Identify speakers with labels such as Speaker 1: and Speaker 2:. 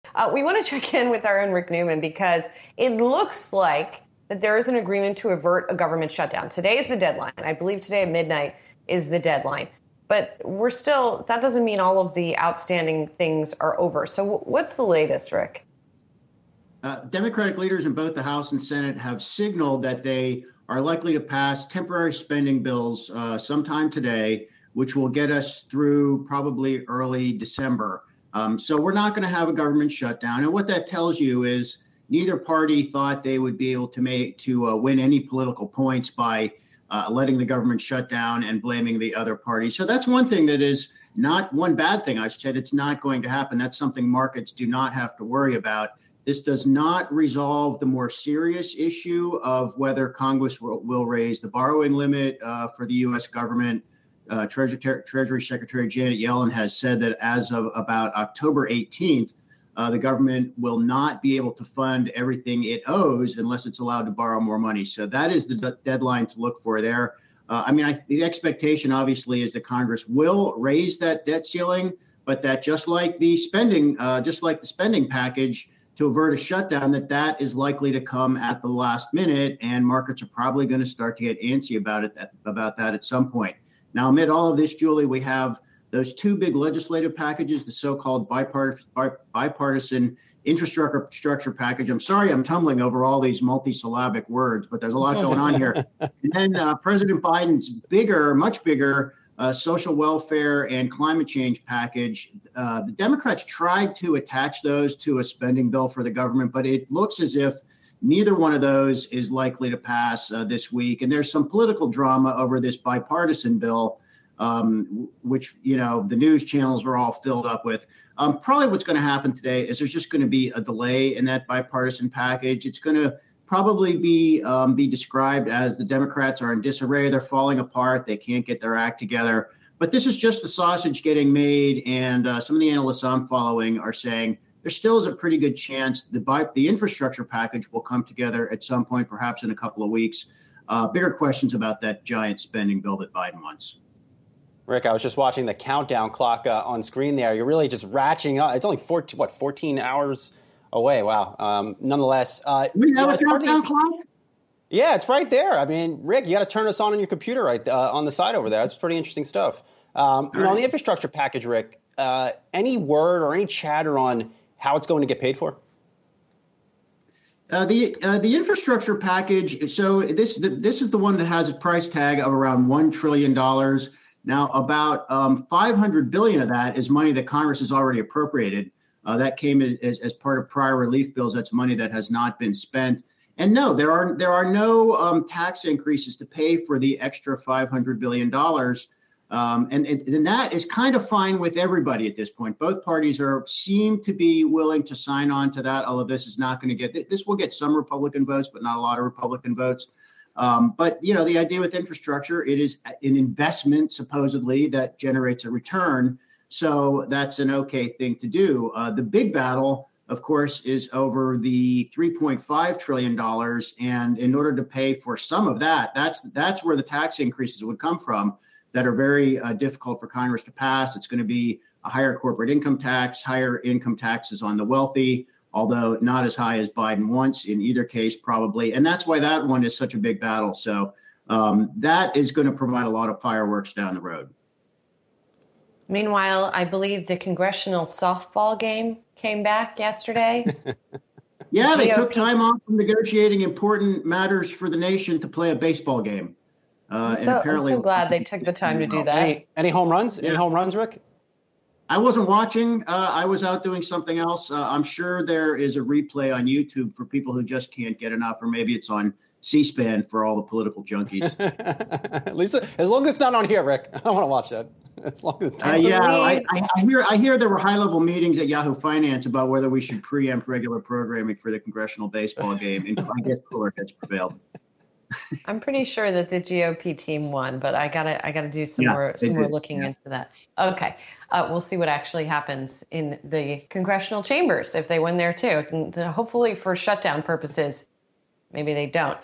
Speaker 1: We want to check in with our own Rick Newman because it looks like that there is an agreement to avert a government shutdown. Today is the deadline. I believe today at midnight is the deadline. But that doesn't mean all of the outstanding things are over. So what's the latest, Rick?
Speaker 2: Democratic leaders in both the House and Senate have signaled that they are likely to pass temporary spending bills sometime today, which will get us through probably early December. So we're not going to have a government shutdown. And what that tells you is neither party thought they would be able to win any political points by letting the government shut down and blaming the other party. So that's one thing that is not one bad thing, I should say. That's not going to happen. That's something markets do not have to worry about. This does not resolve the more serious issue of whether Congress will raise the borrowing limit for the U.S. government. Treasury Secretary Janet Yellen has said that as of about October 18th, the government will not be able to fund everything it owes unless it's allowed to borrow more money. So that is the deadline to look for there. The expectation, obviously, is that Congress will raise that debt ceiling, but that just like the spending package, to avert a shutdown, that is likely to come at the last minute, and markets are probably going to start to get antsy about that at some point. Now, amid all of this, Julie, we have those two big legislative packages, the so-called bipartisan infrastructure package. I'm sorry I'm tumbling over all these multisyllabic words, but there's a lot going on here. And then President Biden's much bigger social welfare and climate change package. The Democrats tried to attach those to a spending bill for the government, but it looks as if neither one of those is likely to pass this week. And there's some political drama over this bipartisan bill, which, the news channels are all filled up with. Probably what's going to happen today is there's just going to be a delay in that bipartisan package. It's going to probably be described as the Democrats are in disarray. They're falling apart. They can't get their act together. But this is just the sausage getting made. And some of the analysts I'm following are saying there still is a pretty good chance the infrastructure package will come together at some point, perhaps in a couple of weeks. Bigger questions about that giant spending bill that Biden wants.
Speaker 3: Rick, I was just watching the countdown clock on screen there. You're really just ratcheting up. It's only 14 hours away. Wow. Nonetheless,
Speaker 2: we have a countdown clock?
Speaker 3: Yeah, it's right there. I mean, Rick, you got to turn this on your computer right on the side over there. That's pretty interesting stuff. On the infrastructure package, Rick, any word or any chatter on how it's going to get paid for?
Speaker 2: The infrastructure package. So this is the one that has a price tag of around $1 trillion. Now, about $500 billion of that is money that Congress has already appropriated. That came as part of prior relief bills. That's money that has not been spent. And no, there are no tax increases to pay for the extra $500 billion. And that is kind of fine with everybody at this point. Both parties seem to be willing to sign on to that, although this will get some Republican votes, but not a lot of Republican votes. But the idea with infrastructure, it is an investment supposedly that generates a return. So that's an okay thing to do. The big battle, of course, is over the $3.5 trillion. And in order to pay for some of that, that's where the tax increases would come from that are very difficult for Congress to pass. It's going to be a higher corporate income tax, higher income taxes on the wealthy, although not as high as Biden wants in either case, probably. And that's why that one is such a big battle. So that is going to provide a lot of fireworks down the road.
Speaker 1: Meanwhile, I believe the congressional softball game came back yesterday.
Speaker 2: Yeah, they took time off from negotiating important matters for the nation to play a baseball game.
Speaker 1: I'm so glad they took the time to do that.
Speaker 3: Any home runs? Any home runs, Rick?
Speaker 2: I wasn't watching. I was out doing something else. I'm sure there is a replay on YouTube for people who just can't get enough, or maybe it's on C-SPAN for all the political junkies.
Speaker 3: At least, as long as it's not on here, Rick. I want to watch that. As long as it's
Speaker 2: I hear there were high-level meetings at Yahoo Finance about whether we should preempt regular programming for the congressional baseball game, and I guess cooler heads prevailed.
Speaker 1: I'm pretty sure that the GOP team won, but I gotta do some more looking into that. Okay, we'll see what actually happens in the congressional chambers if they win there too. And hopefully, for shutdown purposes, maybe they don't.